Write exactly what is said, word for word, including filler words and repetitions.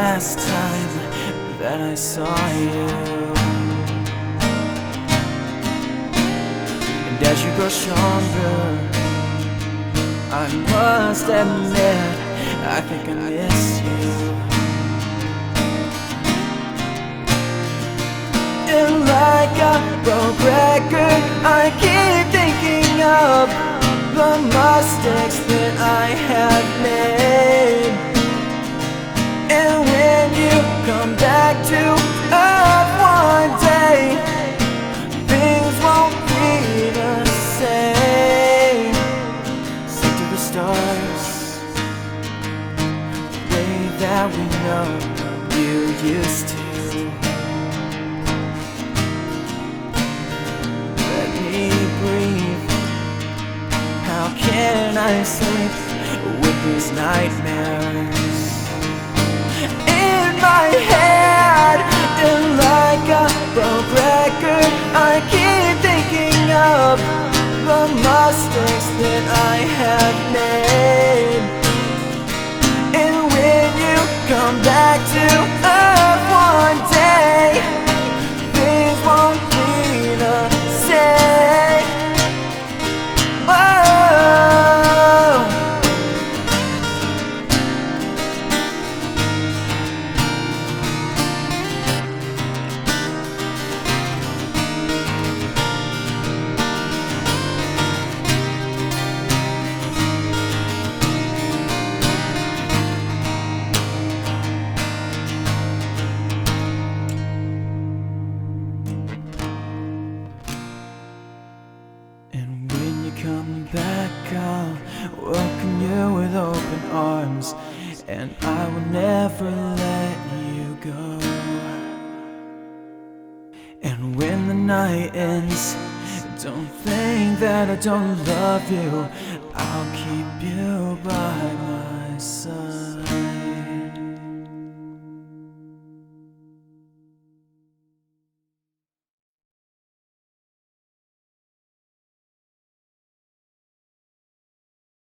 last time that I saw you. And as you grow stronger, I must admit, I think I miss you. And like a broke record, I keep thinking of the mistakes that I have made. And when you come back to earth one day, things won't be the same. Sing to the stars the way that we know you used to. Let me breathe. How can I sleep with these nightmares in my head? And like a broke record, I keep thinking of the mistakes that I have made. And when you come back to earth one day, things won't be the same. Whoa. Come back, I'll welcome you with open arms, and I will never let you go. And when the night ends, don't think that I don't love you. I'll keep you by my